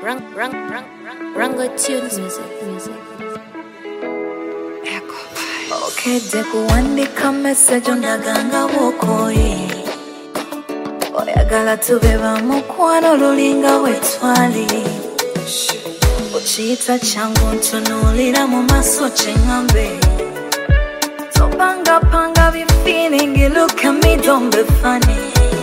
Rango Tunes music. Okedde kuwandika message ondaganga bwokoye oyagala tube bamukwano lulinga bwetwali okiyita kyangu ntunuulira mu maaso kyeŋŋambe topangapanga bifeeling look at me don't be funny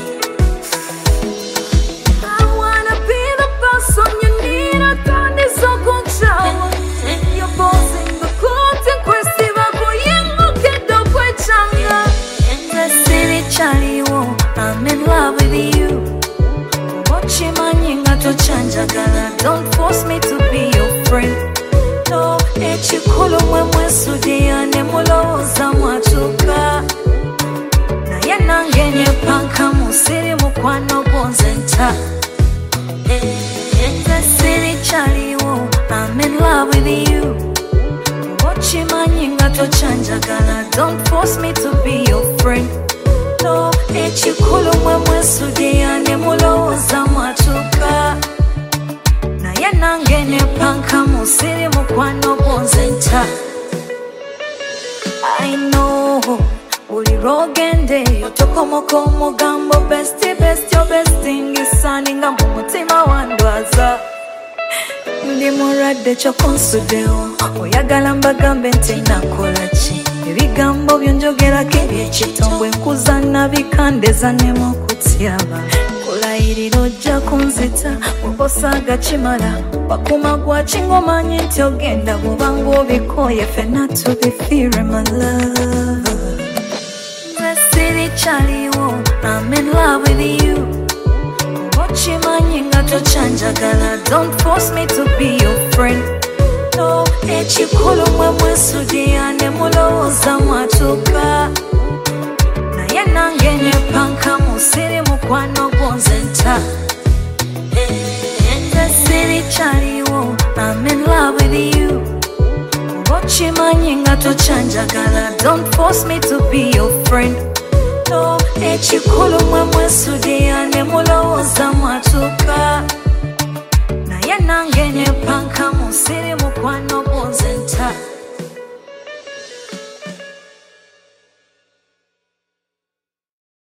I wanna be the person you need atandisa okuncawa you're bossing the court in kwesi bakuyengukedde okwecanga nesiri kyaliwo I'm in love with you okimanyi nga tokyanjagala don't force me to be your friend no ekikulu mwe mwesuddeya ne mulowooza mwatuuka naye nange nepankamu siri mukwano gwonze nta nze siri kyaliwo I'm in love with you okimanyi nga tokyanjagala don't force me to be your friend no ekikulu mwe mwesuddeya ne mulowooza mwatuuka naye nange nepankamu siri mukwano gwonze nta I know buli lwogendeyo tokomoka omugambo besti your besting isaninga mu mutima wandwaza ndi mulwadde kyokonsuddewo oyagala mbagambe nti nakola ki ebigambo byonjogerako ebyekitongwe nkuza nabikandeza nemu okutyaba kulayirira ojja kunzita bw'osaaga kimala wakuma gwakinga omanyi nti ogenda bw'obanga obikoye ffenna tubifiire my love nze siri kyaliwo I'm in love with you okimanyi nga tokyanjagala don't force me to be your friend no ekikulu mwe mwesuddeya ne mulowooza mwatuuka naye nange nepankamu siri mukwano gwonze nta nze siri kyaliwo I'm in love with you okimanyi nga tokyanjagala don't force me to be your friend no ekikulu mwe mwesuddeya ne mulowooza mwatuuka naye nange nepankamu siri mukwano